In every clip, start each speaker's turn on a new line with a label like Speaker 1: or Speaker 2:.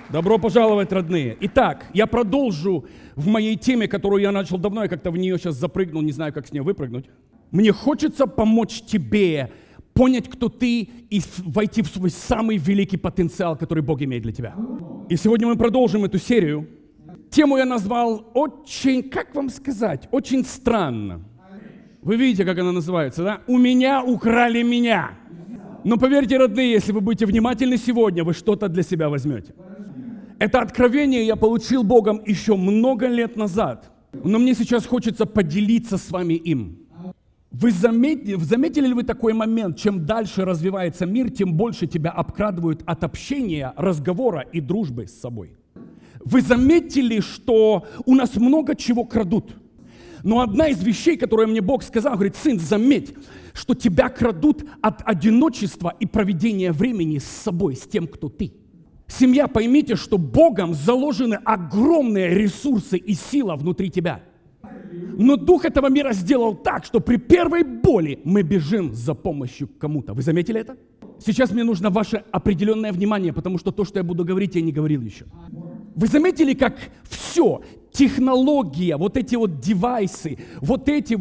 Speaker 1: Добро пожаловать, родные. Итак, я продолжу в моей теме, которую я начал давно, я как-то в нее сейчас запрыгнул, не знаю, как с нее выпрыгнуть. Мне хочется помочь тебе понять, кто ты, и войти в свой самый великий потенциал, который Бог имеет для тебя. И сегодня мы продолжим эту серию. Тему я назвал очень, как вам сказать, очень странно. Вы видите, как она называется, да? «У меня украли меня». Но поверьте, родные, если вы будете внимательны сегодня, вы что-то для себя возьмете. Это откровение я получил Богом еще много лет назад, но мне сейчас хочется поделиться с вами им. Вы заметили ли вы такой момент, чем дальше развивается мир, тем больше тебя обкрадывают от общения, разговора и дружбы с собой? Вы заметили, что у нас много чего крадут? Но одна из вещей, которую мне Бог сказал, говорит: сын, заметь, что тебя крадут от одиночества и проведения времени с собой, с тем, кто ты. Семья, поймите, что Богом заложены огромные ресурсы и сила внутри тебя. Но дух этого мира сделал так, что при первой боли мы бежим за помощью к кому-то. Вы заметили это? Сейчас мне нужно ваше определенное внимание, потому что то, что я буду говорить, я не говорил еще. Вы заметили, как все, технология, вот эти вот девайсы, вот эти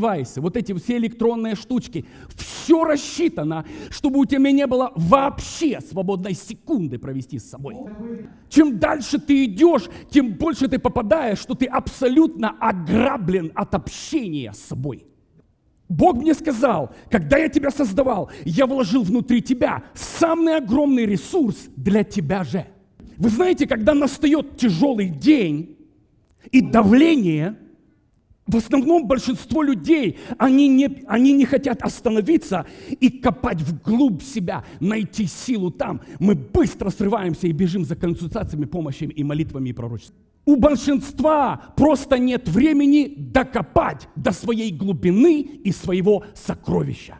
Speaker 1: все электронные штучки, все рассчитано, чтобы у тебя не было вообще свободной секунды провести с собой. Чем дальше ты идешь, тем больше ты попадаешь, что ты абсолютно ограблен от общения с собой. Бог мне сказал, когда я тебя создавал, я вложил внутри тебя самый огромный ресурс для тебя же. Вы знаете, когда настает тяжелый день и давление, в основном большинство людей, они не хотят остановиться и копать вглубь себя, найти силу там. Мы быстро срываемся и бежим за консультациями, помощью и молитвами и пророчеством. У большинства просто нет времени докопать до своей глубины и своего сокровища.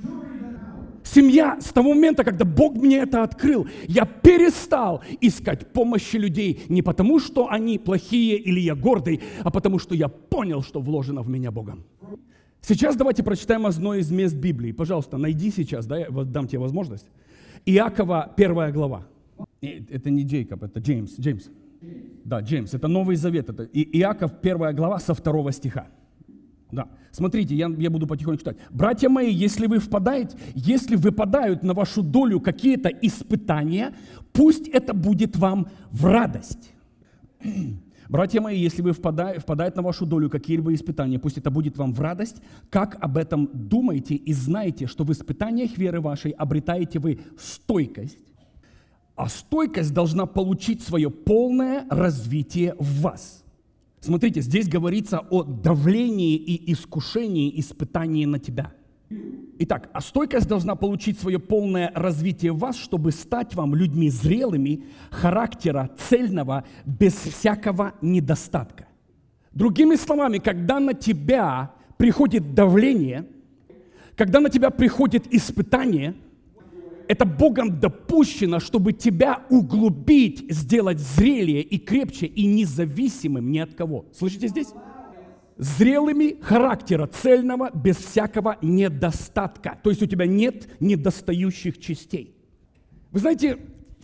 Speaker 1: Семья, с того момента, когда Бог мне это открыл, я перестал искать помощи людей не потому, что они плохие или я гордый, а потому, что я понял, что вложено в меня Богом. Сейчас давайте прочитаем одно из мест Библии. Пожалуйста, найди сейчас, да, я дам тебе возможность. Иакова, 1 глава. Это не Джейкоб, это Джеймс. Да, Джеймс, это Новый Завет. Это Иаков, 1 глава, со 2 стиха. Да. Смотрите, я буду потихоньку читать. «Братья мои, если выпадают на вашу долю какие-то испытания, пусть это будет вам в радость». «Братья мои, если впадают на вашу долю какие-либо испытания, пусть это будет вам в радость, как об этом думаете и знаете, что в испытаниях веры вашей обретаете вы стойкость, а стойкость должна получить свое полное развитие в вас». Смотрите, здесь говорится о давлении и искушении, испытании на тебя. Итак, а стойкость должна получить свое полное развитие в вас, чтобы стать вам людьми зрелыми, характера цельного, без всякого недостатка. Другими словами, когда на тебя приходит давление, когда на тебя приходит испытание, это Богом допущено, чтобы тебя углубить, сделать зрелее и крепче, и независимым ни от кого. Слышите здесь? Зрелыми характера цельного, без всякого недостатка. То есть у тебя нет недостающих частей. Вы знаете,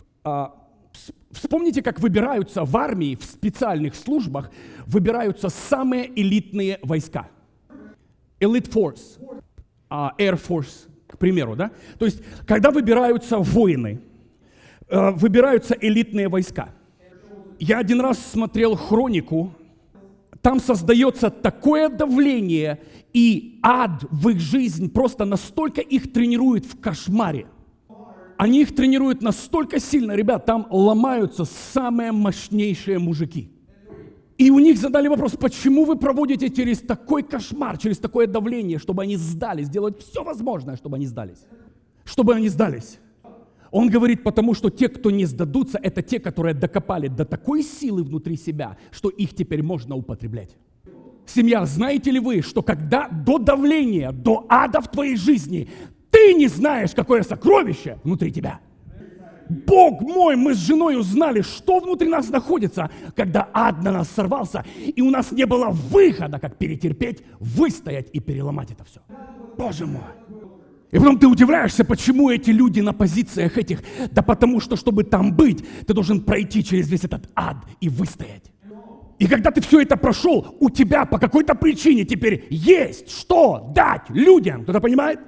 Speaker 1: вспомните, как выбираются в армии, в специальных службах, выбираются самые элитные войска. Elite Force, Air Force. К примеру, да? То есть, когда выбираются воины, выбираются элитные войска. Я один раз смотрел «Хронику», там создается такое давление, и ад в их жизнь просто настолько их тренирует в кошмаре. Они их тренируют настолько сильно, ребят, там ломаются самые мощнейшие мужики. И у них задали вопрос: почему вы проводите через такой кошмар, через такое давление, чтобы они сдались, делать все возможное, чтобы они сдались. Чтобы они сдались. Он говорит, потому что те, кто не сдадутся, это те, которые докопали до такой силы внутри себя, что их теперь можно употреблять. Семья, знаете ли вы, что когда до давления, до ада в твоей жизни, ты не знаешь, какое сокровище внутри тебя? Бог мой, мы с женой узнали, что внутри нас находится, когда ад на нас сорвался, и у нас не было выхода, как перетерпеть, выстоять и переломать это все. Боже мой! И потом ты удивляешься, почему эти люди на позициях этих. Да потому что, чтобы там быть, ты должен пройти через весь этот ад и выстоять. И когда ты все это прошел, у тебя по какой-то причине теперь есть что дать людям. Кто-то понимает?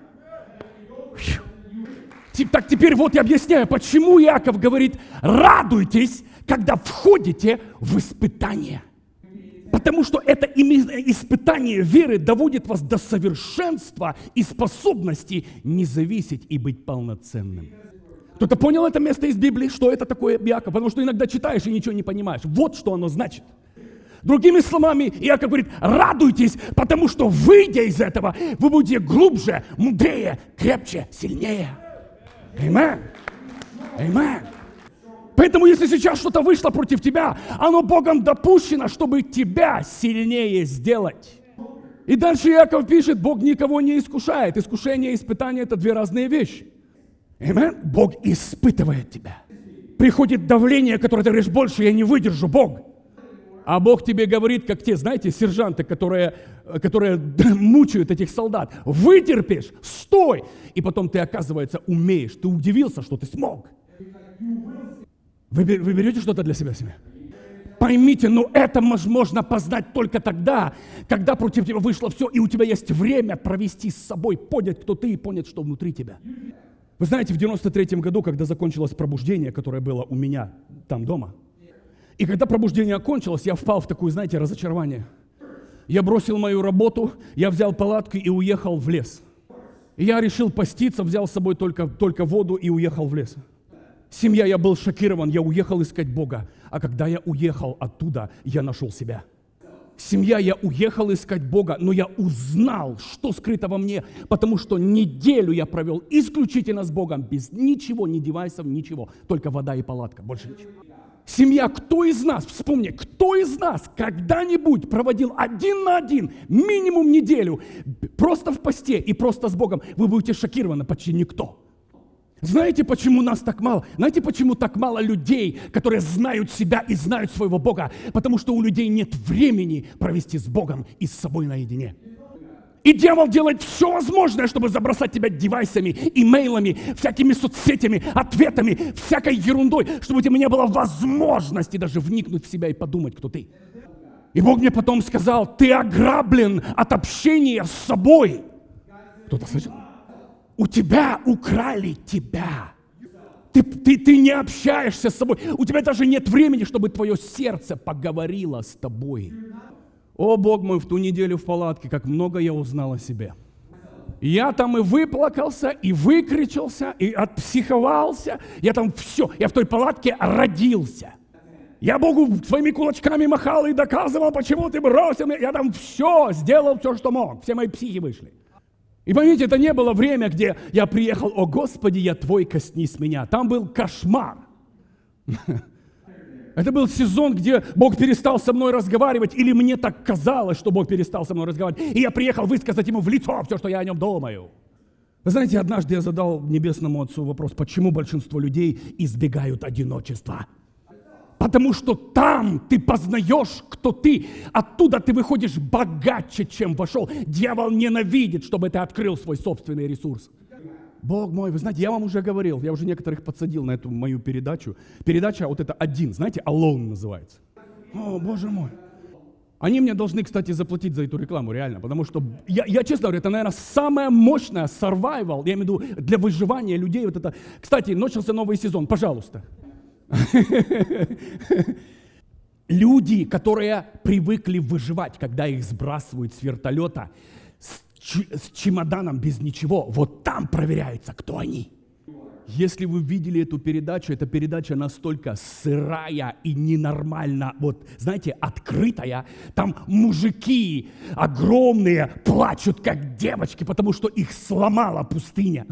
Speaker 1: Так теперь вот я объясняю, почему Иаков говорит, радуйтесь, когда входите в испытание. Потому что это испытание веры доводит вас до совершенства и способности не зависеть и быть полноценным. Кто-то понял это место из Библии, что это такое, Иаков? Потому что иногда читаешь и ничего не понимаешь. Вот что оно значит. Другими словами, Иаков говорит, радуйтесь, потому что, выйдя из этого, вы будете глубже, мудрее, крепче, сильнее. Аминь. Аминь. Поэтому, если сейчас что-то вышло против тебя, оно Богом допущено, чтобы тебя сильнее сделать. И дальше Иаков пишет, Бог никого не искушает. Искушение и испытание – это две разные вещи. Аминь. Бог испытывает тебя. Приходит давление, которое ты говоришь, больше я не выдержу, Бог. А Бог тебе говорит, как те, знаете, сержанты, которые мучают этих солдат. Вытерпишь, стой. И потом ты, оказывается, умеешь. Ты удивился, что ты смог. Вы берете что-то для себя себе? Поймите, но это можно познать только тогда, когда против тебя вышло все, и у тебя есть время провести с собой, понять, кто ты, и понять, что внутри тебя. Вы знаете, в 93-м году, когда закончилось пробуждение, которое было у меня там дома, и когда пробуждение окончилось, я впал в такое, знаете, разочарование. Я бросил мою работу, я взял палатку и уехал в лес. И я решил поститься, взял с собой только воду и уехал в лес. Семья, я был шокирован, я уехал искать Бога. А когда я уехал оттуда, я нашел себя. Семья, я уехал искать Бога, но я узнал, что скрыто во мне, потому что неделю я провел исключительно с Богом, без ничего, ни девайсов, ничего, только вода и палатка, больше ничего. Семья, кто из нас, вспомни, кто из нас когда-нибудь проводил 1 на 1, минимум неделю, просто в посте и просто с Богом? Вы будете шокированы, почти никто. Знаете, почему нас так мало? Знаете, почему так мало людей, которые знают себя и знают своего Бога? Потому что у людей нет времени провести с Богом и с собой наедине. И дьявол делает все возможное, чтобы забросать тебя девайсами, имейлами, всякими соцсетями, ответами, всякой ерундой, чтобы у тебя не было возможности даже вникнуть в себя и подумать, кто ты. И Бог мне потом сказал, ты ограблен от общения с собой. Кто-то слышал? У тебя украли тебя. Ты не общаешься с собой. У тебя даже нет времени, чтобы твое сердце поговорило с тобой. О, Бог мой, в ту неделю в палатке, как много я узнал о себе. Я там и выплакался, и выкричался, и отпсиховался. Я там все, я в той палатке родился. Я Богу своими кулачками махал и доказывал, почему ты бросил меня. Я там сделал все, что мог. Все мои психи вышли. И поймите, это не было время, где я приехал, о Господи, я Твой, коснись меня. Там был кошмар. Это был сезон, где Бог перестал со мной разговаривать, или мне так казалось, что Бог перестал со мной разговаривать, и я приехал высказать Ему в лицо все, что я о Нем думаю. Вы знаете, однажды я задал Небесному Отцу вопрос, почему большинство людей избегают одиночества? Потому что там ты познаешь, кто ты. Оттуда ты выходишь богаче, чем вошел. Дьявол ненавидит, чтобы ты открыл свой собственный ресурс. Бог мой, вы знаете, я вам уже говорил, я уже некоторых подсадил на эту мою передачу. Передача вот это один, знаете, Alone называется. О, Боже мой. Они мне должны, кстати, заплатить за эту рекламу, реально, потому что, я честно говорю, это, наверное, самая мощная survival, я имею в виду, для выживания людей. Вот это. Кстати, начался новый сезон, пожалуйста. Люди, которые привыкли выживать, когда их сбрасывают с вертолета, с чемоданом без ничего, вот там проверяется, кто они. Если вы видели эту передачу, эта передача настолько сырая и ненормально, вот, знаете, открытая. Там мужики огромные плачут, как девочки, потому что их сломала пустыня.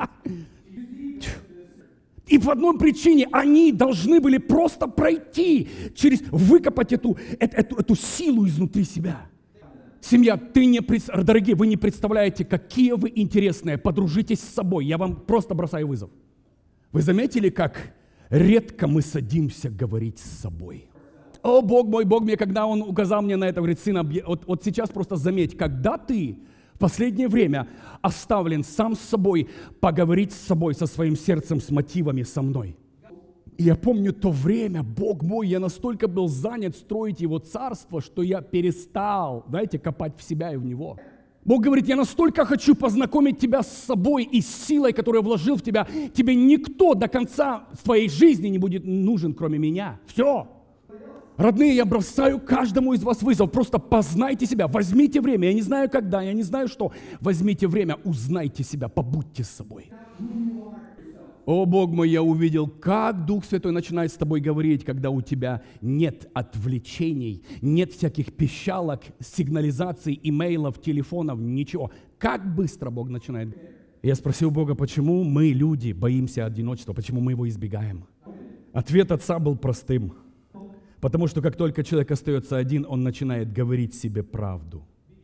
Speaker 1: И по одной причине они должны были просто пройти выкопать эту силу изнутри себя. Семья, дорогие, вы не представляете, какие вы интересные. Подружитесь с собой. Я вам просто бросаю вызов. Вы заметили, как редко мы садимся говорить с собой? О, Бог мой, Бог мне, когда Он указал мне на это, говорит, сын, вот сейчас просто заметь, когда ты в последнее время оставлен сам с собой поговорить с собой, со своим сердцем, с мотивами, со мной. И я помню то время, Бог мой, я настолько был занят строить Его царство, что я перестал, знаете, копать в себя и в Него. Бог говорит, я настолько хочу познакомить тебя с собой и с силой, которую я вложил в тебя. Тебе никто до конца твоей жизни не будет нужен, кроме меня. Все. Родные, я бросаю каждому из вас вызов. Просто познайте себя, возьмите время. Я не знаю когда, я не знаю что. Возьмите время, узнайте себя, побудьте с собой. О, Бог мой, я увидел, как Дух Святой начинает с тобой говорить, когда у тебя нет отвлечений, нет всяких пищалок, сигнализаций, имейлов, телефонов, ничего. Как быстро Бог начинает. Я спросил Бога, почему мы, люди, боимся одиночества, почему мы его избегаем. Ответ Отца был простым. Потому что как только человек остается один, он начинает говорить себе правду.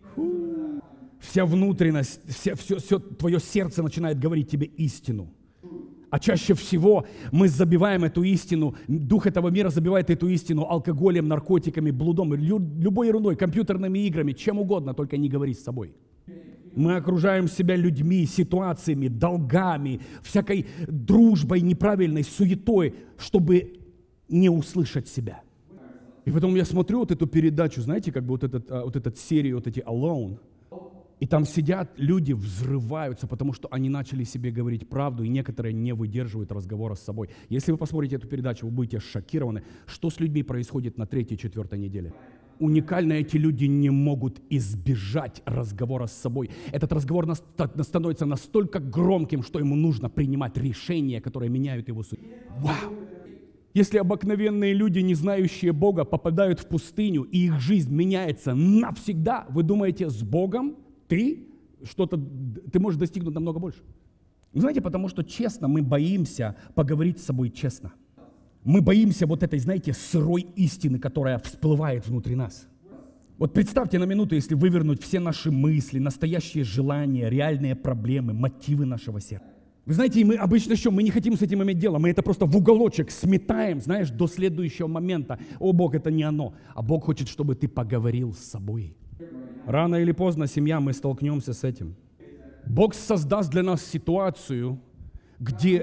Speaker 1: Вся внутренность, все твое сердце начинает говорить тебе истину. А чаще всего мы забиваем эту истину, дух этого мира забивает эту истину алкоголем, наркотиками, блудом, любой ерундой, компьютерными играми, чем угодно, только не говори с собой. Мы окружаем себя людьми, ситуациями, долгами, всякой дружбой неправильной, суетой, чтобы не услышать себя. И потом я смотрю вот эту передачу, знаете, как бы вот этот серию, вот эти Alone. И там сидят люди, взрываются, потому что они начали себе говорить правду, и некоторые не выдерживают разговора с собой. Если вы посмотрите эту передачу, вы будете шокированы, что с людьми происходит на 3-4 неделе. Уникально эти люди не могут избежать разговора с собой. Этот разговор становится настолько громким, что ему нужно принимать решения, которые меняют его судьбу. Вау! Если обыкновенные люди, не знающие Бога, попадают в пустыню, и их жизнь меняется навсегда, вы думаете, с Богом ты можешь достигнуть намного больше? Знаете, потому что честно мы боимся поговорить с собой честно. Мы боимся вот этой, знаете, сырой истины, которая всплывает внутри нас. Вот представьте на минуту, если вывернуть все наши мысли, настоящие желания, реальные проблемы, мотивы нашего сердца. Вы знаете, мы обычно мы не хотим с этим иметь дело, мы это просто в уголочек сметаем, знаешь, до следующего момента. О, Бог, это не оно. А Бог хочет, чтобы ты поговорил с собой. Рано или поздно, семья, мы столкнемся с этим. Бог создаст для нас ситуацию, где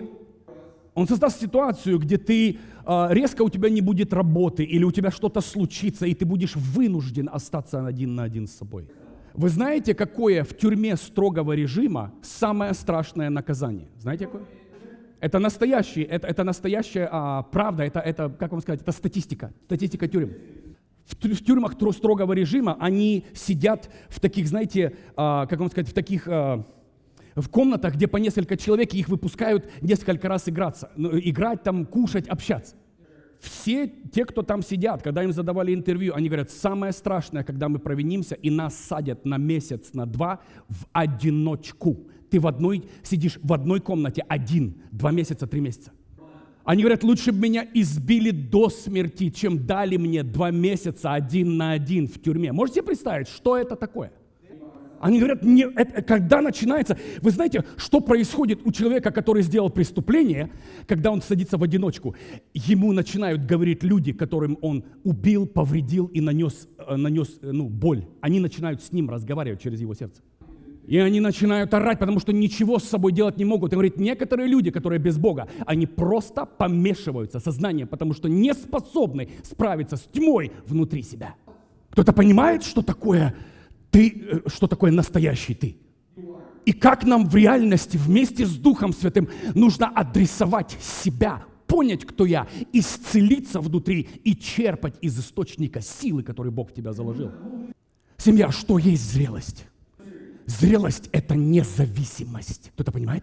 Speaker 1: ты резко у тебя не будет работы, или у тебя что-то случится, и ты будешь вынужден остаться один на один с собой. Вы знаете, какое в тюрьме строгого режима самое страшное наказание? Знаете какое? Это настоящая правда, это, как вам сказать, это статистика тюрем. В тюрьмах строгого режима они сидят в таких, знаете, в комнатах, где по несколько человек, и их выпускают несколько раз играть там, кушать, общаться. Все те, кто там сидят, когда им задавали интервью, они говорят, самое страшное, когда мы провинимся, и нас садят на месяц, на 2 в одиночку. Ты сидишь в одной комнате 2 месяца, 3 месяца. Они говорят, лучше бы меня избили до смерти, чем дали мне 2 месяца 1 на 1 в тюрьме. Можете представить, что это такое? Они говорят, когда начинается... Вы знаете, что происходит у человека, который сделал преступление, когда он садится в одиночку? Ему начинают говорить люди, которым он убил, повредил и нанес боль. Они начинают с ним разговаривать через его сердце. И они начинают орать, потому что ничего с собой делать не могут. И говорит, некоторые люди, которые без Бога, они просто помешиваются сознанием, потому что не способны справиться с тьмой внутри себя. Кто-то понимает, что такое настоящий ты? И как нам в реальности вместе с Духом Святым нужно адресовать себя, понять, кто я, исцелиться внутри и черпать из источника силы, который Бог в тебя заложил. Семья, что есть зрелость? Зрелость – это независимость. Кто-то понимает?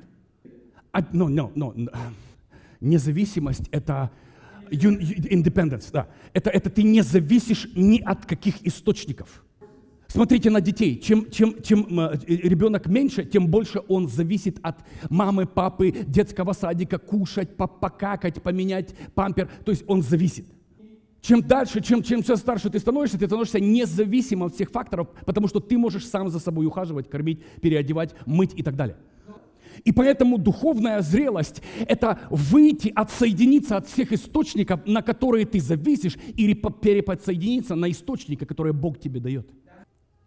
Speaker 1: Независимость – это independence, да. Это ты не зависишь ни от каких источников. Смотрите на детей. Чем ребенок меньше, тем больше он зависит от мамы, папы, детского садика, кушать, покакать, поменять пампер. То есть он зависит. Чем дальше, чем все старше ты становишься независимым от всех факторов, потому что ты можешь сам за собой ухаживать, кормить, переодевать, мыть и так далее. И поэтому духовная зрелость – это отсоединиться от всех источников, на которые ты зависишь, или переподсоединиться на источники, которые Бог тебе дает.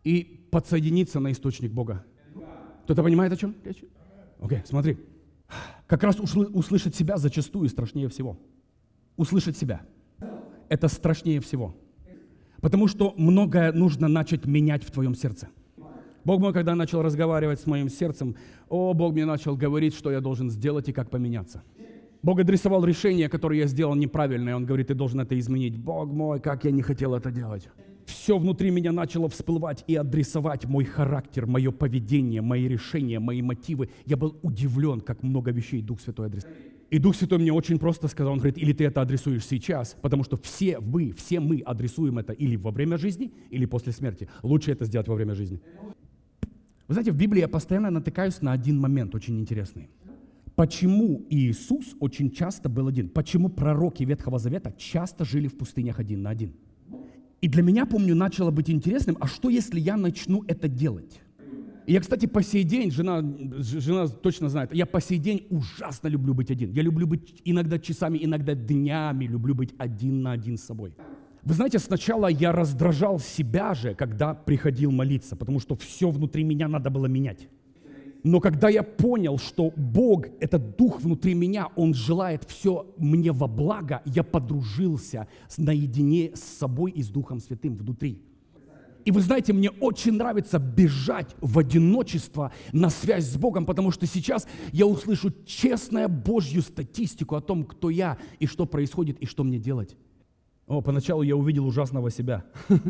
Speaker 1: и подсоединиться на источник Бога. Кто-то понимает, о чем речь? Окей, смотри. Как раз услышать себя зачастую страшнее всего. Услышать себя. Это страшнее всего. Потому что многое нужно начать менять в твоем сердце. Бог мой, когда начал разговаривать с моим сердцем, Бог мне начал говорить, что я должен сделать и как поменяться. Бог адресовал решение, которое я сделал неправильное. Он говорит, ты должен это изменить. Бог мой, как я не хотел это делать. Все внутри меня начало всплывать и адресовать мой характер, мое поведение, мои решения, мои мотивы. Я был удивлен, как много вещей Дух Святой адресовал. И Дух Святой мне очень просто сказал, он говорит, или ты это адресуешь сейчас, потому что все мы адресуем это или во время жизни, или после смерти. Лучше это сделать во время жизни. Вы знаете, в Библии я постоянно натыкаюсь на один момент очень интересный. Почему Иисус очень часто был один? Почему пророки Ветхого Завета часто жили в пустынях один на один? И для меня, помню, начало быть интересным, а что, если я начну это делать? И я, кстати, по сей день, жена точно знает, я по сей день ужасно люблю быть один. Я люблю быть иногда часами, иногда днями, люблю быть один на один с собой. Вы знаете, сначала я раздражал себя же, когда приходил молиться, потому что все внутри меня надо было менять. Но когда я понял, что Бог, этот Дух внутри меня, Он желает все мне во благо, я подружился наедине с собой и с Духом Святым внутри. И вы знаете, мне очень нравится бежать в одиночество на связь с Богом, потому что сейчас я услышу честную Божью статистику о том, кто я и что происходит, и что мне делать. Поначалу я увидел ужасного себя.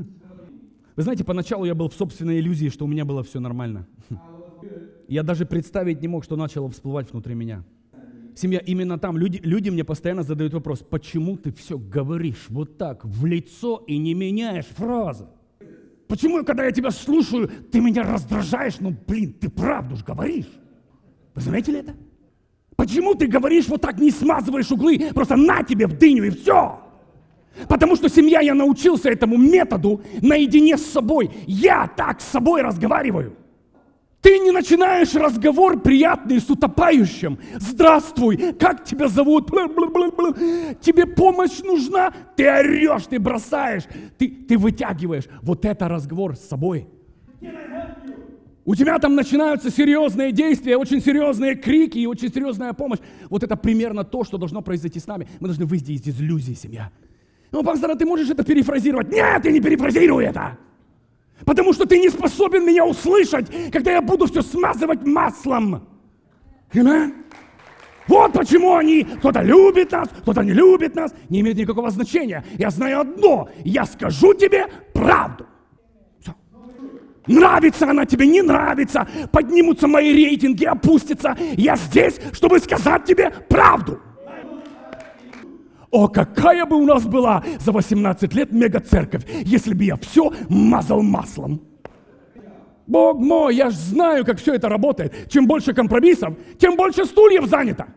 Speaker 1: Вы знаете, поначалу я был в собственной иллюзии, что у меня было все нормально. Я даже представить не мог, что начало всплывать внутри меня. Семья, именно там люди мне постоянно задают вопрос, почему ты все говоришь вот так в лицо и не меняешь фразы? Почему, когда я тебя слушаю, ты меня раздражаешь? Ты правду ж говоришь. Вы заметили это? Почему ты говоришь вот так, не смазываешь углы, просто на тебе в дыню и все? Потому что, семья, я научился этому методу наедине с собой. Я так с собой разговариваю. Ты не начинаешь разговор приятный с утопающим. Здравствуй, как тебя зовут? Тебе помощь нужна? Ты орешь, ты бросаешь, ты вытягиваешь. Вот это разговор с собой. У тебя там начинаются серьезные действия, очень серьезные крики и очень серьезная помощь. Вот это примерно то, что должно произойти с нами. Мы должны выйти из иллюзии, семья. Пастор, ты можешь это перефразировать? Нет, я не перефразирую это. Потому что ты не способен меня услышать, когда я буду все смазывать маслом. Amen? Вот почему кто-то любит нас, кто-то не любит нас, не имеет никакого значения. Я знаю одно, я скажу тебе правду. Все. Нравится она тебе, не нравится, поднимутся мои рейтинги, опустятся. Я здесь, чтобы сказать тебе правду. Какая бы у нас была за 18 лет мега-церковь, если бы я все мазал маслом. Бог мой, я ж знаю, как все это работает. Чем больше компромиссов, тем больше стульев занято.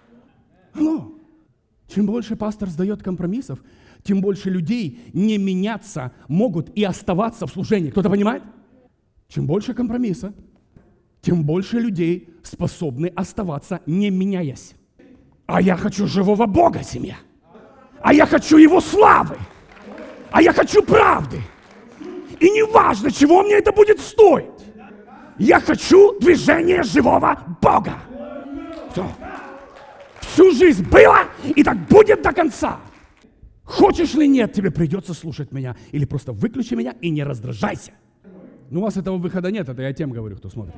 Speaker 1: Чем больше пастор сдает компромиссов, тем больше людей не меняться могут и оставаться в служении. Кто-то понимает? Чем больше компромисса, тем больше людей способны оставаться, не меняясь. А я хочу живого Бога, семья. А я хочу Его славы. А я хочу правды. И не важно, чего мне это будет стоить. Я хочу движения живого Бога. Все. Всю жизнь было, и так будет до конца. Хочешь ли нет, тебе придется слушать меня. Или просто выключи меня и не раздражайся. У вас этого выхода нет, это я тем говорю, кто смотрит.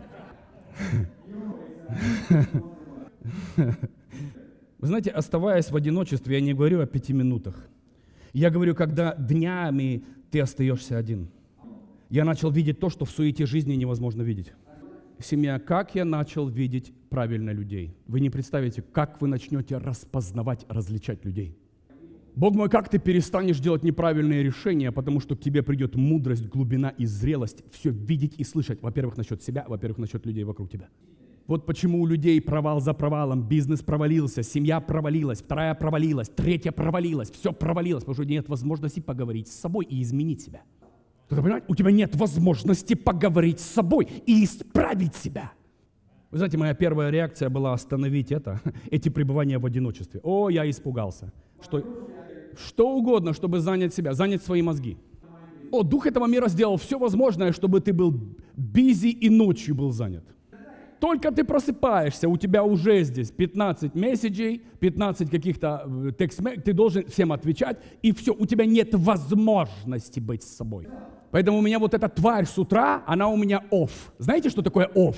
Speaker 1: Вы знаете, оставаясь в одиночестве, я не говорю о 5 минутах. Я говорю, когда днями ты остаешься один. Я начал видеть то, что в суете жизни невозможно видеть. Семья, как я начал видеть правильно людей. Вы не представите, как вы начнете распознавать, различать людей. Бог мой, как ты перестанешь делать неправильные решения, потому что к тебе придет мудрость, глубина и зрелость все видеть и слышать. Во-первых, насчет себя, во-первых, насчет людей вокруг тебя. Вот почему у людей провал за провалом, бизнес провалился, семья провалилась, вторая провалилась, третья провалилась, все провалилось, потому что нет возможности поговорить с собой и изменить себя. Кто-то понимает? У тебя нет возможности поговорить с собой и исправить себя. Вы знаете, моя первая реакция была остановить эти пребывания в одиночестве. Я испугался. Что угодно, чтобы занять себя, занять свои мозги. Дух этого мира сделал все возможное, чтобы ты был busy и ночью был занят. Только ты просыпаешься, у тебя уже здесь 15 месседжей, 15 каких-то текст-месседжей, ты должен всем отвечать, и все, у тебя нет возможности быть с собой. Поэтому у меня вот эта тварь с утра, она у меня off. Знаете, что такое off?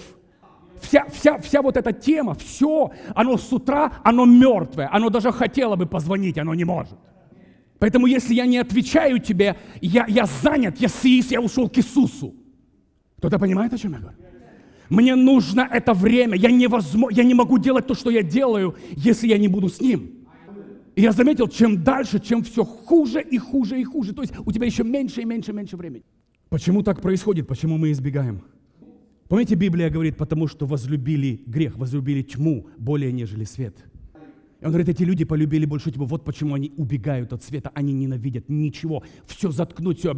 Speaker 1: Вся вот эта тема, все, оно с утра, оно мертвое, оно даже хотело бы позвонить, оно не может. Поэтому если я не отвечаю тебе, я занят, я сиис, я ушел к Иисусу. Кто-то понимает, о чем я говорю? Мне нужно это время, я не могу делать то, что я делаю, если я не буду с Ним. И я заметил, чем дальше, чем все хуже и хуже и хуже. То есть у тебя еще меньше и меньше и меньше времени. Почему так происходит? Почему мы избегаем? Помните, Библия говорит, потому что возлюбили грех, возлюбили тьму более, нежели свет. И он говорит, эти люди полюбили больше тьму. Вот почему они убегают от света, они ненавидят ничего. Все заткнуть, все,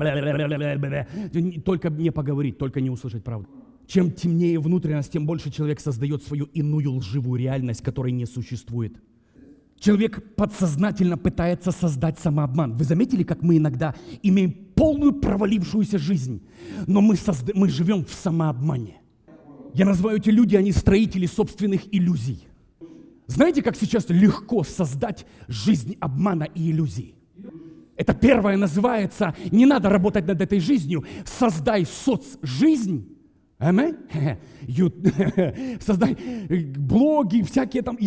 Speaker 1: только не поговорить, только не услышать правду. Чем темнее внутренность, тем больше человек создает свою иную лживую реальность, которой не существует. Человек подсознательно пытается создать самообман. Вы заметили, как мы иногда имеем полную провалившуюся жизнь, но мы живем в самообмане. Я называю эти люди, они строители собственных иллюзий. Знаете, как сейчас легко создать жизнь обмана и иллюзий? Это первое называется, не надо работать над этой жизнью, создай соцжизнь. Аминь. Создай блоги, всякие там.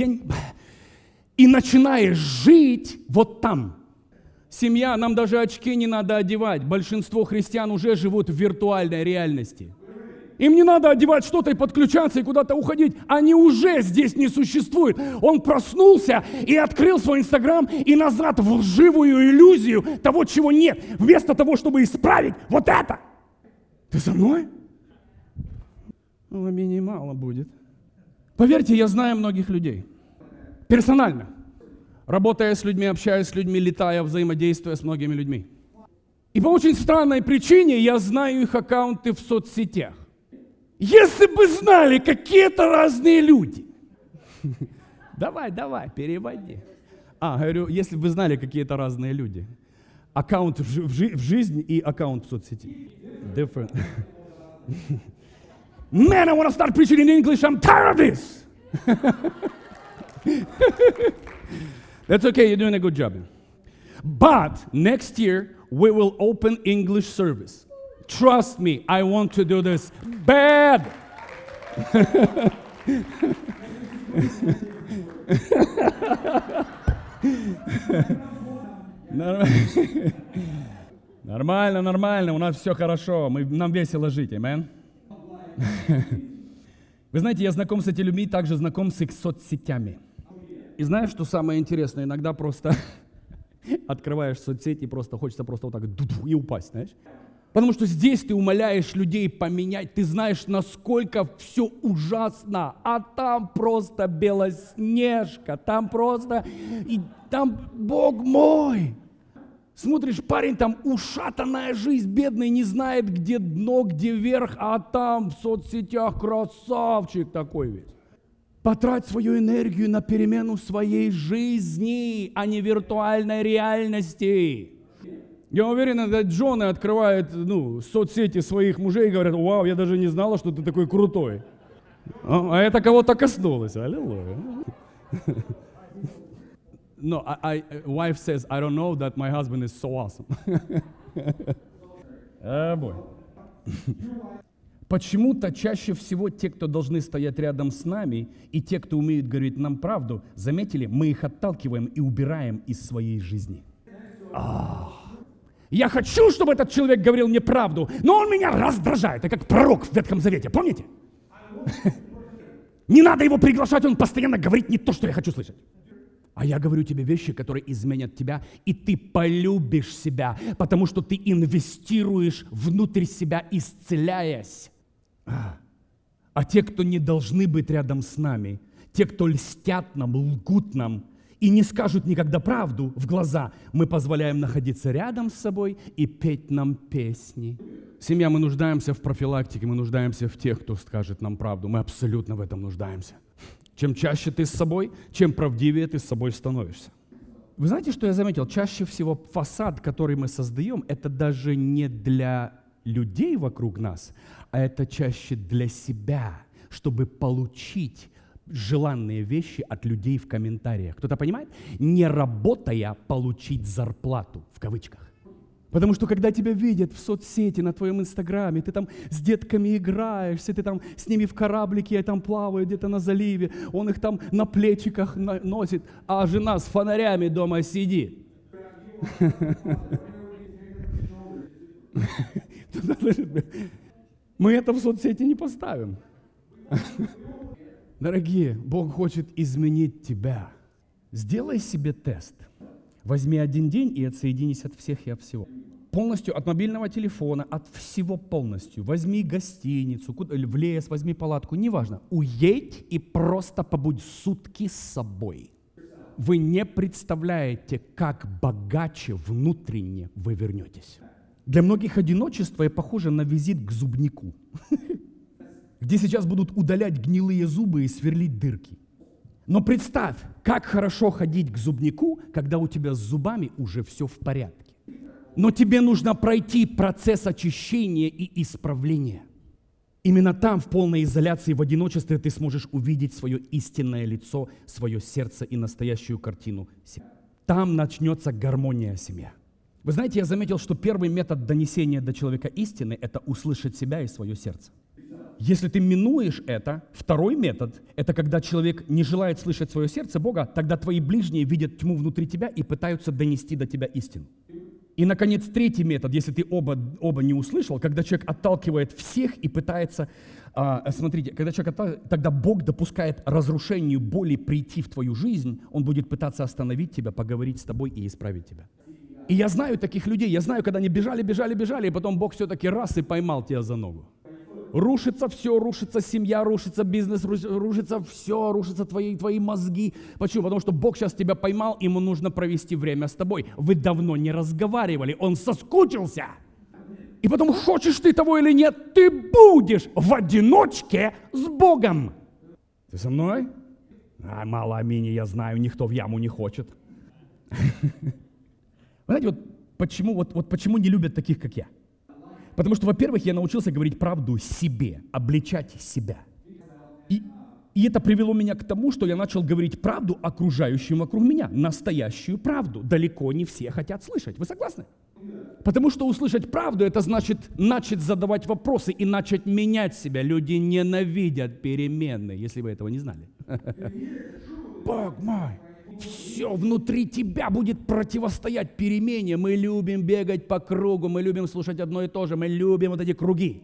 Speaker 1: И начинаешь жить вот там. Семья, нам даже очки не надо одевать. Большинство христиан уже живут в виртуальной реальности. Им не надо одевать что-то и подключаться, и куда-то уходить. Они уже здесь не существуют. Он проснулся и открыл свой Инстаграм и назад в лживую иллюзию того, чего нет. Вместо того, чтобы исправить вот это. Ты со мной? Менее мало будет. Поверьте, я знаю многих людей. Персонально. Работая с людьми, общаясь с людьми, летая, взаимодействуя с многими людьми. И по очень странной причине я знаю их аккаунты в соцсетях. Если бы знали, какие это разные люди. Давай, переводи. Говорю, если бы вы знали, какие это разные люди. Аккаунт в жизни и аккаунт в соцсети. Different. Man, I want to start preaching in English. I'm tired of this. That's okay. You're doing a good job. But next year, we will open English service. Trust me, I want to do this bad. Нормально, у нас все хорошо, нам весело жить, amen? Вы знаете, я знаком с этими людьми, также знаком с их соцсетями. И знаешь, что самое интересное? Иногда просто открываешь соцсети и просто хочется просто вот так и упасть, знаешь? Потому что здесь ты умоляешь людей поменять, ты знаешь, насколько все ужасно, а там просто Белоснежка, там просто, и там, Бог мой. Смотришь, парень, там ушатанная жизнь, бедный, не знает, где дно, где верх, а там в соцсетях красавчик такой весь. Потрать свою энергию на перемену своей жизни, а не виртуальной реальности. Я уверен, это жены открывают соцсети своих мужей и говорят, вау, я даже не знала, что ты такой крутой. А это кого-то коснулось. Аллилуйя. No, wife says, I don't know that my husband is so awesome. Boy. Почему-то чаще всего те, кто должны стоять рядом с нами, и те, кто умеют говорить нам правду, заметили, мы их отталкиваем и убираем из своей жизни. Я хочу, чтобы этот человек говорил мне правду, но он меня раздражает, это как пророк в Ветхом Завете, помните? Не надо его приглашать, он постоянно говорит не то, что я хочу слышать. А я говорю тебе вещи, которые изменят тебя, и ты полюбишь себя, потому что ты инвестируешь внутрь себя, исцеляясь. А те, кто не должны быть рядом с нами, те, кто льстят нам, лгут нам и не скажут никогда правду в глаза, мы позволяем находиться рядом с собой и петь нам песни. Семья, мы нуждаемся в профилактике, мы нуждаемся в тех, кто скажет нам правду. Мы абсолютно в этом нуждаемся. Чем чаще ты с собой, чем правдивее ты с собой становишься. Вы знаете, что я заметил? Чаще всего фасад, который мы создаем, это даже не для людей вокруг нас, а это чаще для себя, чтобы получить желанные вещи от людей в комментариях. Кто-то понимает? Не работая, получить зарплату, в кавычках. Потому что когда тебя видят в соцсети, на твоем инстаграме, ты там с детками играешься, ты там с ними в кораблике там плавают где-то на заливе, он их там на плечиках носит, а жена с фонарями дома сидит. Мы это в соцсети не поставим. Дорогие, Бог хочет изменить тебя. Сделай себе тест. Возьми один день и отсоединись от всех и от всего. Полностью от мобильного телефона, от всего полностью. Возьми гостиницу, в лес, возьми палатку, неважно. Уедь и просто побудь сутки с собой. Вы не представляете, как богаче внутренне вы вернетесь. Для многих одиночество и похоже на визит к зубнику, где сейчас будут удалять гнилые зубы и сверлить дырки. Но представь, как хорошо ходить к зубнику, когда у тебя с зубами уже все в порядке. Но тебе нужно пройти процесс очищения и исправления. Именно там, в полной изоляции, в одиночестве, ты сможешь увидеть свое истинное лицо, свое сердце и настоящую картину себя. Там начнется гармония семьи. Вы знаете, я заметил, что первый метод донесения до человека истины – это услышать себя и свое сердце. Если ты минуешь это, второй метод – это когда человек не желает слышать свое сердце Бога, тогда твои ближние видят тьму внутри тебя и пытаются донести до тебя истину. И, наконец, третий метод, если ты оба не услышал, когда человек отталкивает всех и пытается, смотрите, когда человек отталкивает, тогда Бог допускает разрушению боли прийти в твою жизнь, Он будет пытаться остановить тебя, поговорить с тобой и исправить тебя. И я знаю таких людей, я знаю, когда они бежали, и потом Бог все-таки раз и поймал тебя за ногу. Рушится все, рушится семья, рушится бизнес, рушится все, рушатся твои мозги. Почему? Потому что Бог сейчас тебя поймал, ему нужно провести время с тобой. Вы давно не разговаривали, он соскучился. И потом, хочешь ты того или нет, ты будешь в одиночке с Богом. Ты со мной? Мало аминь, я знаю, никто в яму не хочет. Вы знаете, почему не любят таких, как я? Потому что, во-первых, я научился говорить правду себе, обличать себя. И это привело меня к тому, что я начал говорить правду окружающим вокруг меня, настоящую правду. Далеко не все хотят слышать. Вы согласны? Потому что услышать правду, это значит начать задавать вопросы и начать менять себя. Люди ненавидят перемены, если вы этого не знали. Бог мой! Все внутри тебя будет противостоять перемене. Мы любим бегать по кругу, мы любим слушать одно и то же, мы любим вот эти круги.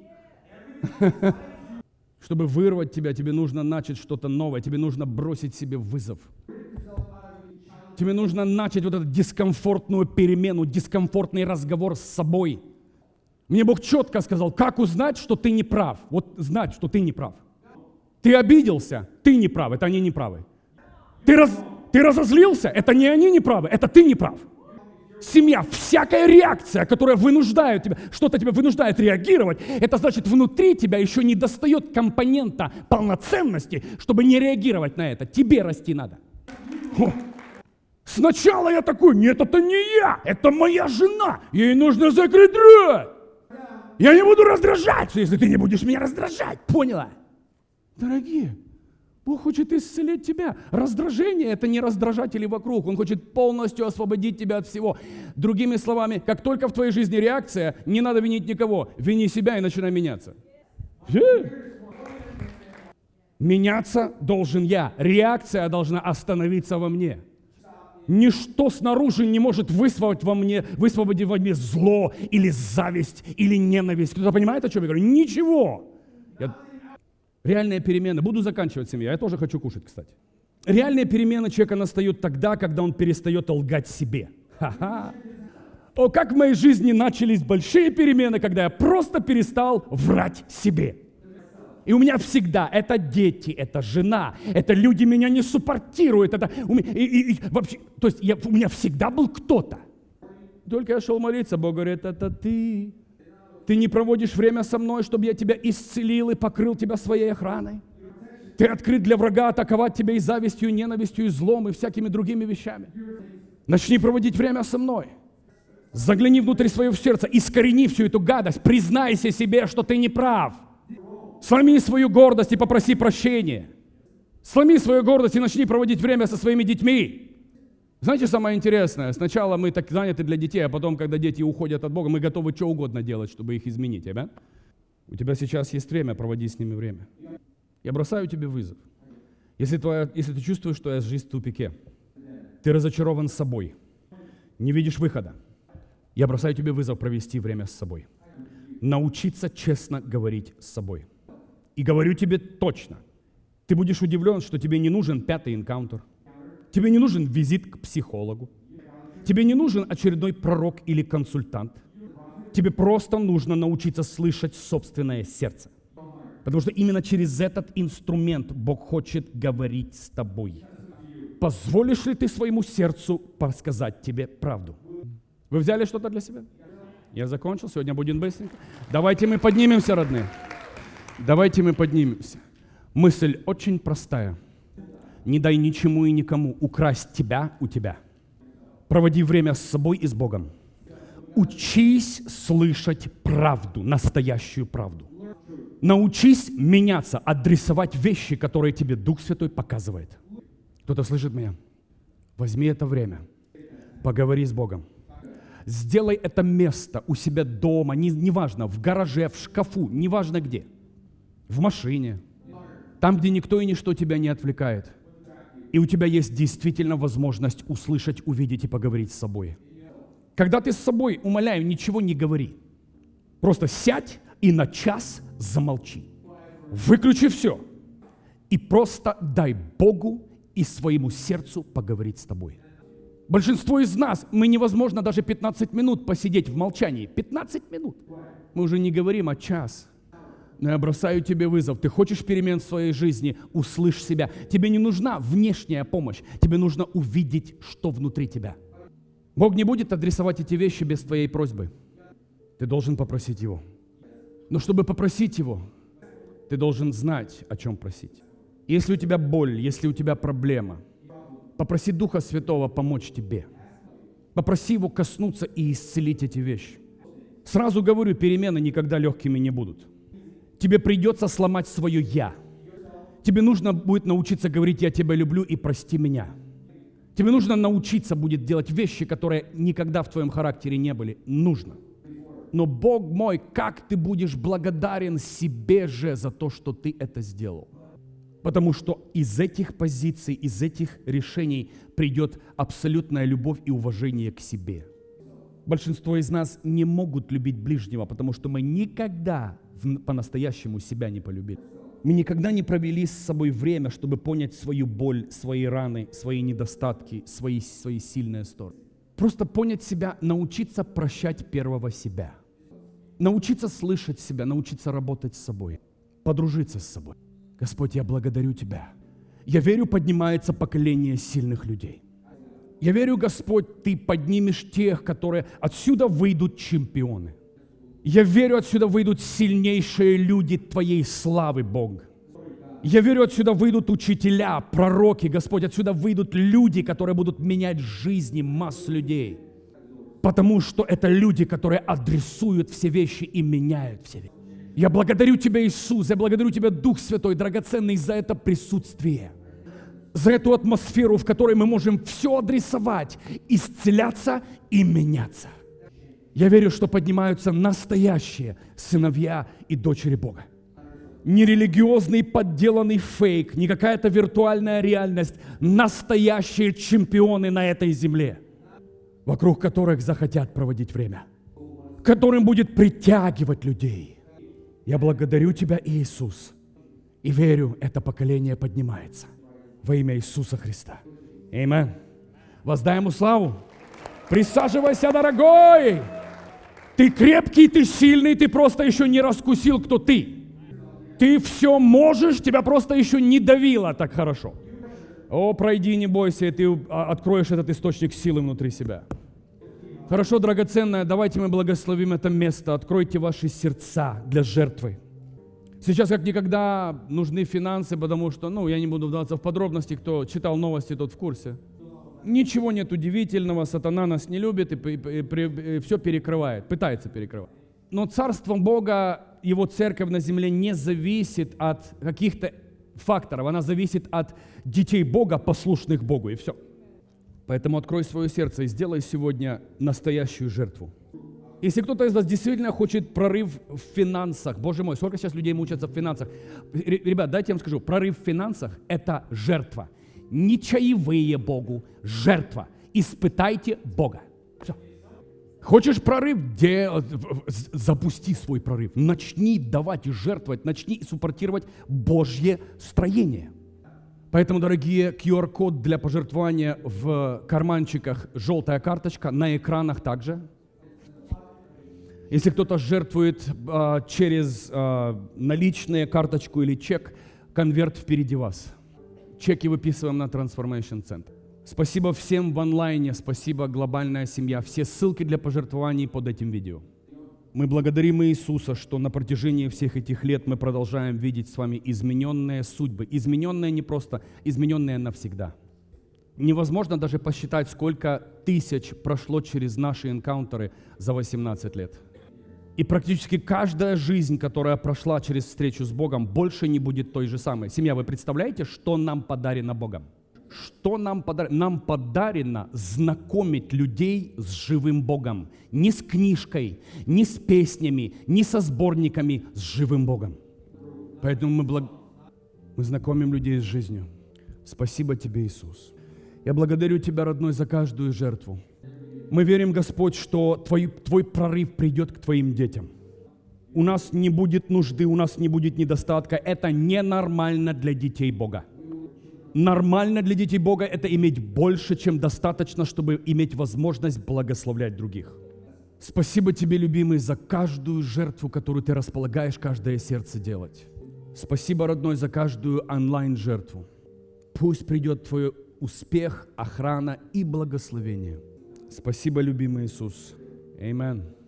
Speaker 1: Чтобы вырвать тебя, тебе нужно начать что-то новое, тебе нужно бросить себе вызов. Тебе нужно начать вот эту дискомфортную перемену, дискомфортный разговор с собой. Мне Бог четко сказал, как узнать, что ты не прав. Вот знать, что ты не прав. Ты обиделся, ты не прав, это они не правы. Ты разозлился, это не они не правы, это ты не прав. Семья, всякая реакция, которая вынуждает тебя, что-то тебя вынуждает реагировать, это значит, внутри тебя еще не достает компонента полноценности, чтобы не реагировать на это. Тебе расти надо. Сначала я такой, нет, это не я, это моя жена, ей нужно закрыть рот. Я не буду раздражаться, если ты не будешь меня раздражать. Поняла? Дорогие, Бог хочет исцелить тебя. Раздражение – это не раздражатели вокруг. Он хочет полностью освободить тебя от всего. Другими словами, как только в твоей жизни реакция, не надо винить никого. Вини себя и начинай меняться. Меняться должен я. Реакция должна остановиться во мне. Ничто снаружи не может высвободить во мне зло или зависть или ненависть. Кто-то понимает, о чем я говорю? Ничего. Реальные перемены. Буду заканчивать, семья. Я тоже хочу кушать, кстати. Реальные перемены человека настают тогда, когда он перестает лгать себе. Ха-ха. О, как в моей жизни начались большие перемены, когда я просто перестал врать себе. И у меня всегда это дети, это жена, это люди меня не суппортируют. Это, вообще, то есть у меня всегда был кто-то. Только я шел молиться, Бог говорит, это ты. Ты не проводишь время со мной, чтобы я тебя исцелил и покрыл тебя своей охраной. Ты открыт для врага атаковать тебя и завистью, и ненавистью, и злом, и всякими другими вещами. Начни проводить время со мной. Загляни внутрь своего сердца, искорени всю эту гадость, признайся себе, что ты не прав. Сломи свою гордость и попроси прощения. Сломи свою гордость и начни проводить время со своими детьми. Знаете, самое интересное, сначала мы так заняты для детей, а потом, когда дети уходят от Бога, мы готовы что угодно делать, чтобы их изменить. Аминь? У тебя сейчас есть время, проводи с ними время. Я бросаю тебе вызов. Если ты чувствуешь, что жизнь в тупике, ты разочарован собой, не видишь выхода, я бросаю тебе вызов провести время с собой. Научиться честно говорить с собой. И говорю тебе точно, ты будешь удивлен, что тебе не нужен 5-й энкаунтер. Тебе не нужен визит к психологу. Тебе не нужен очередной пророк или консультант. Тебе просто нужно научиться слышать собственное сердце. Потому что именно через этот инструмент Бог хочет говорить с тобой. Позволишь ли ты своему сердцу подсказать тебе правду? Вы взяли что-то для себя? Я закончил, сегодня будет быстренько. Давайте мы поднимемся, родные. Давайте мы поднимемся. Мысль очень простая. Не дай ничему и никому украсть тебя у тебя. Проводи время с собой и с Богом. Учись слышать правду, настоящую правду. Научись меняться, адресовать вещи, которые тебе Дух Святой показывает. Кто-то слышит меня? Возьми это время, поговори с Богом. Сделай это место у себя дома, неважно, в гараже, в шкафу, неважно где. В машине, там, где никто и ничто тебя не отвлекает. И у тебя есть действительно возможность услышать, увидеть и поговорить с собой. Когда ты с собой, умоляю, ничего не говори. Просто сядь и на час замолчи. Выключи все. И просто дай Богу и своему сердцу поговорить с тобой. Большинство из нас, мы невозможно даже 15 минут посидеть в молчании. 15 минут. Мы уже не говорим о час. Но я бросаю тебе вызов. Ты хочешь перемен в своей жизни? Услышь себя. Тебе не нужна внешняя помощь. Тебе нужно увидеть, что внутри тебя. Бог не будет адресовать эти вещи без твоей просьбы. Ты должен попросить Его. Но чтобы попросить Его, ты должен знать, о чем просить. Если у тебя боль, если у тебя проблема, попроси Духа Святого помочь тебе. Попроси Его коснуться и исцелить эти вещи. Сразу говорю, перемены никогда легкими не будут. Тебе придется сломать свое «я». Тебе нужно будет научиться говорить «я тебя люблю» и «прости меня». Тебе нужно научиться будет делать вещи, которые никогда в твоем характере не были. Нужно. Но, Бог мой, как ты будешь благодарен себе же за то, что ты это сделал. Потому что из этих позиций, из этих решений придет абсолютная любовь и уважение к себе. Большинство из нас не могут любить ближнего, потому что мы никогда по-настоящему себя не полюбили. Мы никогда не провели с собой время, чтобы понять свою боль, свои раны, свои недостатки, свои сильные стороны. Просто понять себя, научиться прощать первого себя. Научиться слышать себя, научиться работать с собой, подружиться с собой. Господь, я благодарю Тебя. Я верю, поднимается поколение сильных людей. Я верю, Господь, Ты поднимешь тех, которые отсюда выйдут чемпионы. Я верю, отсюда выйдут сильнейшие люди Твоей славы, Бог. Я верю, отсюда выйдут учителя, пророки, Господь, отсюда выйдут люди, которые будут менять жизни масс людей. Потому что это люди, которые адресуют все вещи и меняют все вещи. Я благодарю Тебя, Иисус, я благодарю Тебя, Дух Святой, драгоценный, за это присутствие, за эту атмосферу, в которой мы можем все адресовать, исцеляться и меняться. Я верю, что поднимаются настоящие сыновья и дочери Бога. Не религиозный подделанный фейк, не какая-то виртуальная реальность, настоящие чемпионы на этой земле, вокруг которых захотят проводить время, которым будет притягивать людей. Я благодарю Тебя, Иисус, и верю, это поколение поднимается во имя Иисуса Христа. Аминь. Воздай Ему славу. Присаживайся, дорогой. Ты крепкий, ты сильный, ты просто еще не раскусил, кто ты. Ты все можешь, тебя просто еще не давило так хорошо. О, пройди, не бойся, и ты откроешь этот источник силы внутри себя. Хорошо, драгоценное, давайте мы благословим это место. Откройте ваши сердца для жертвы. Сейчас как никогда нужны финансы, потому что, я не буду вдаваться в подробности, кто читал новости, тот в курсе. Ничего нет удивительного, сатана нас не любит и все перекрывает, пытается перекрывать. Но Царство Бога, Его церковь на земле не зависит от каких-то факторов, она зависит от детей Бога, послушных Богу, и все. Поэтому открой свое сердце и сделай сегодня настоящую жертву. Если кто-то из вас действительно хочет прорыв в финансах, Боже мой, сколько сейчас людей мучатся в финансах. Ребят, дайте я вам скажу, прорыв в финансах – это жертва. Не чаевые Богу, жертва. Испытайте Бога. Все. Хочешь прорыв? Запусти свой прорыв. Начни давать и жертвовать, начни суппортировать Божье строение. Поэтому, дорогие, QR-код для пожертвования в карманчиках, желтая карточка, на экранах также. Если кто-то жертвует через наличные, карточку или чек, конверт впереди вас. Чеки выписываем на Transformation Center. Спасибо всем в онлайне, спасибо глобальная семья. Все ссылки для пожертвований под этим видео. Мы благодарим Иисуса, что на протяжении всех этих лет мы продолжаем видеть с вами измененные судьбы. Измененные не просто, измененные навсегда. Невозможно даже посчитать, сколько тысяч прошло через наши энкаунтеры за 18 лет. И практически каждая жизнь, которая прошла через встречу с Богом, больше не будет той же самой. Семья, вы представляете, что нам подарено Богом? Что нам подарено? Нам подарено знакомить людей с живым Богом. Не с книжкой, не с песнями, не со сборниками, с живым Богом. Поэтому мы знакомим людей с жизнью. Спасибо тебе, Иисус. Я благодарю Тебя, родной, за каждую жертву. Мы верим, Господь, что Твой прорыв придет к Твоим детям. У нас не будет нужды, у нас не будет недостатка. Это ненормально для детей Бога. Нормально для детей Бога – это иметь больше, чем достаточно, чтобы иметь возможность благословлять других. Спасибо Тебе, любимый, за каждую жертву, которую Ты располагаешь каждое сердце делать. Спасибо, родной, за каждую онлайн-жертву. Пусть придет Твой успех, охрана и благословение. Спасибо, любимый Иисус. Аминь.